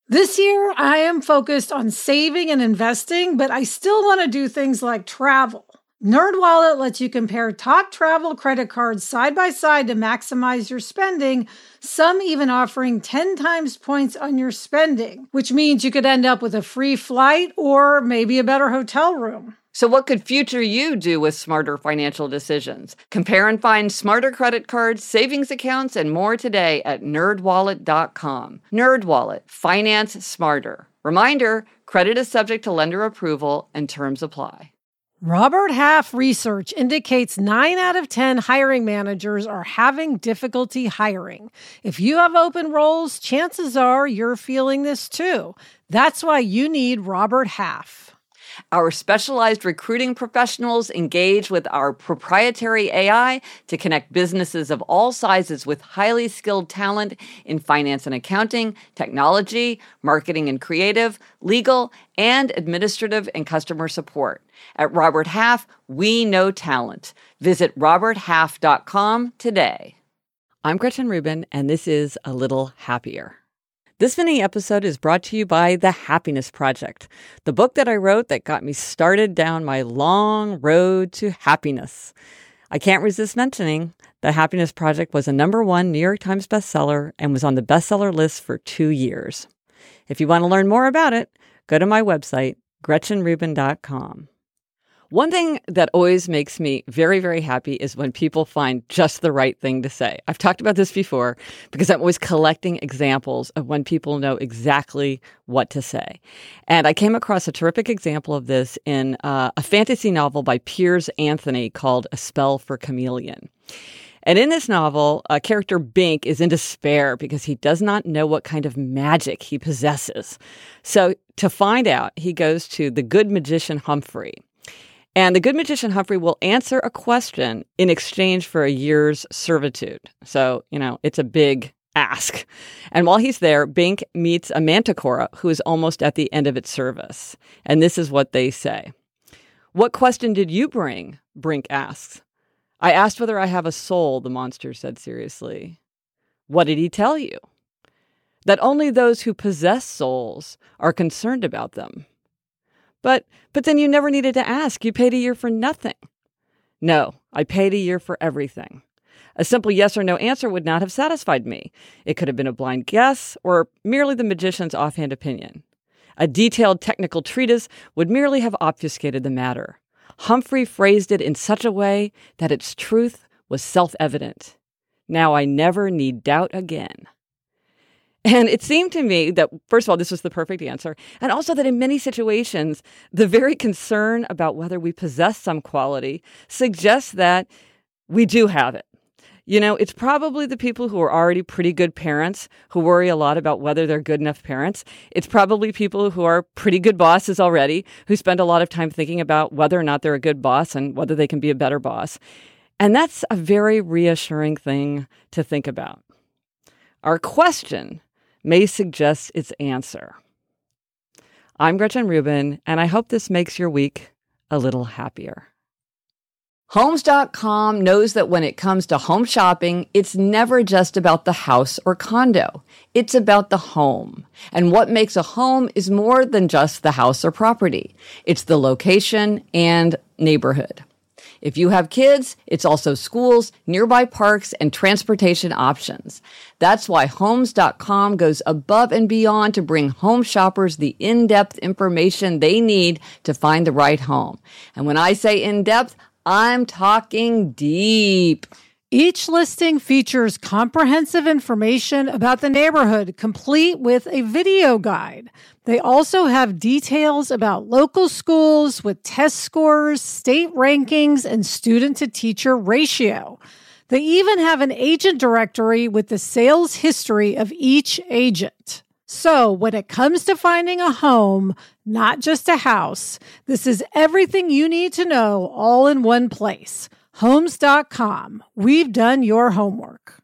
This year, I am focused on saving and investing, but I still want to do things like travel. NerdWallet lets you compare top travel credit cards side by side to maximize your spending, some even offering 10 times points on your spending, which means you could end up with a free flight or maybe a better hotel room. So what could future you do with smarter financial decisions? Compare and find smarter credit cards, savings accounts, and more today at nerdwallet.com. NerdWallet. Finance smarter. Reminder, credit is subject to lender approval and terms apply. Robert Half research indicates 9 out of 10 hiring managers are having difficulty hiring. If you have open roles, chances are you're feeling this too. That's why you need Robert Half. Our specialized recruiting professionals engage with our proprietary AI to connect businesses of all sizes with highly skilled talent in finance and accounting, technology, marketing and creative, legal, and administrative and customer support. At Robert Half, we know talent. Visit roberthalf.com today. I'm Gretchen Rubin, and this is A Little Happier. This mini episode is brought to you by The Happiness Project, the book that I wrote that got me started down my long road to happiness. I can't resist mentioning The Happiness Project was a #1 New York Times bestseller and was on the bestseller list for 2 years. If you want to learn more about it, go to my website, GretchenRubin.com. One thing that always makes me very, very happy is when people find just the right thing to say. I've talked about this before because I'm always collecting examples of when people know exactly what to say. And I came across a terrific example of this in a fantasy novel by Piers Anthony called A Spell for Chameleon. And in this novel, character Bink is in despair because he does not know what kind of magic he possesses. So to find out, he goes to the good magician Humphrey. And the good magician Humphrey will answer a question in exchange for a year's servitude. So, it's a big ask. And while he's there, Bink meets a manticora who is almost at the end of its service. And this is what they say. "What question did you bring?" Bink asks. "I asked whether I have a soul," the monster said seriously. "What did he tell you?" "That only those who possess souls are concerned about them." But then you never needed to ask. You paid a year for nothing." "No, I paid a year for everything. A simple yes or no answer would not have satisfied me. It could have been a blind guess or merely the magician's offhand opinion. A detailed technical treatise would merely have obfuscated the matter. Humphrey phrased it in such a way that its truth was self-evident. Now I never need doubt again." And it seemed to me that, first of all, this was the perfect answer. And also that in many situations, the very concern about whether we possess some quality suggests that we do have it. It's probably the people who are already pretty good parents who worry a lot about whether they're good enough parents. It's probably people who are pretty good bosses already who spend a lot of time thinking about whether or not they're a good boss and whether they can be a better boss. And that's a very reassuring thing to think about. Our question may suggest its answer. I'm Gretchen Rubin, and I hope this makes your week a little happier. Homes.com knows that when it comes to home shopping, it's never just about the house or condo. It's about the home. And what makes a home is more than just the house or property. It's the location and neighborhood. If you have kids, it's also schools, nearby parks, and transportation options. That's why Homes.com goes above and beyond to bring home shoppers the in-depth information they need to find the right home. And when I say in-depth, I'm talking deep. Each listing features comprehensive information about the neighborhood, complete with a video guide. They also have details about local schools with test scores, state rankings, and student-to-teacher ratio. They even have an agent directory with the sales history of each agent. So when it comes to finding a home, not just a house, this is everything you need to know all in one place. Homes.com. We've done your homework.